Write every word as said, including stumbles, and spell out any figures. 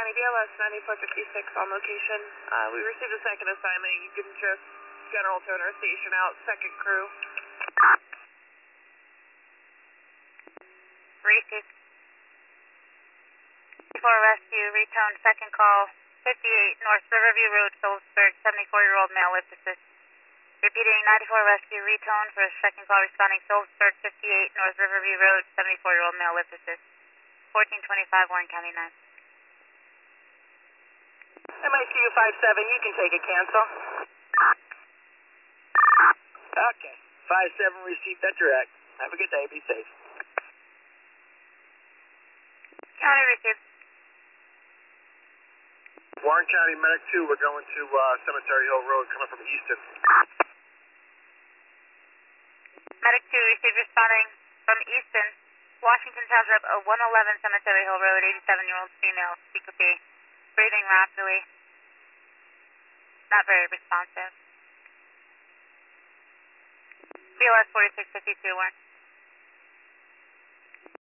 County, B L S ninety-four fifty-six on location. Uh, we received a second assignment. You can just General Toner Station out, second crew. Received. For rescue, retone second call, fifty-eight North Riverview Road, Phillipsburg, seventy-four-year-old male lift assist. Repeating, ninety-four rescue, retone for a second call responding Phillipsburg, fifty-eight North Riverview Road, seventy-four-year-old male lift assist. fourteen twenty-five, Warren County nine. M I C U five seven, you can take a cancel. Okay, five seven received that direct. Have a good day, be safe. County received. Warren County Medic two, we're going to uh, Cemetery Hill Road coming from Easton. Medic two received responding from Easton, Washington Township, one eleven Cemetery Hill Road, eighty-seven-year-old female, C Q P, breathing rapidly, not very responsive. B L S forty-six fifty-two, Warren.